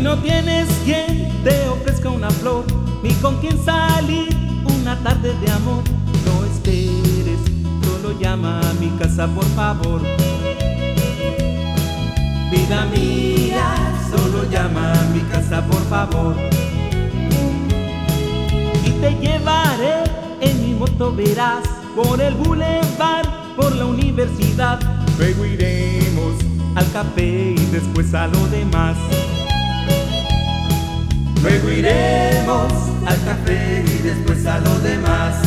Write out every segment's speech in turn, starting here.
no tienes quien te ofrezca una flor, ni con quien salir una tarde de amor, no esperes, solo llama a mi casa por favor. Vida mía, solo llama a mi casa por favor. Y te llevaré en mi moto, verás, por el boulevard, por la universidad. Luego iremos al café y después a lo demás. Luego iremos al café y después a lo demás.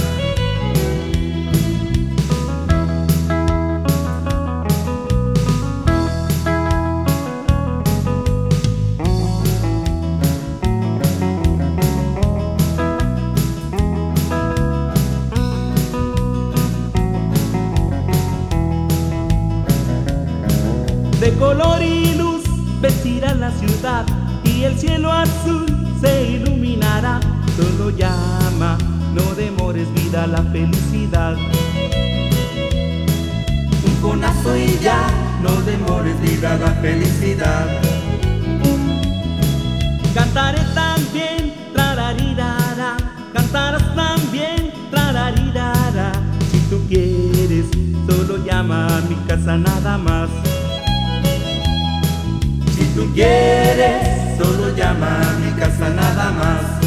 De color y luz vestirá la ciudad y el cielo azul se iluminará. Solo llama, no demores vida, la felicidad. Un conazo y ya, no demores vida, la felicidad. Cantaré también, trararirara, cantarás también, trararirara. Si tú quieres, solo llama a mi casa nada más. Si tú quieres, solo llama a mi casa nada más.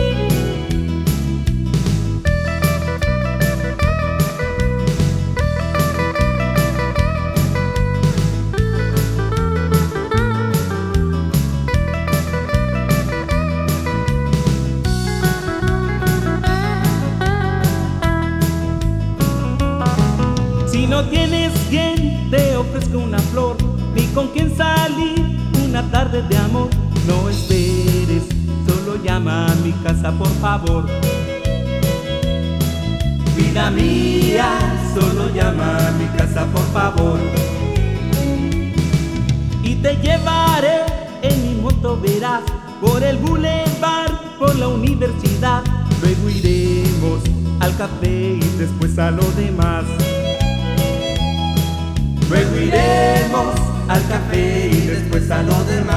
Si no tienes quien te ofrezca una flor, ni con quien salir una tarde de amor, no esperes, solo llama a mi casa por favor. Vida mía, solo llama a mi casa por favor. Y te llevaré en mi moto, verás, por el boulevard, por la universidad. Luego iremos al café y después a lo demás. Luego iremos al café y después a lo demás.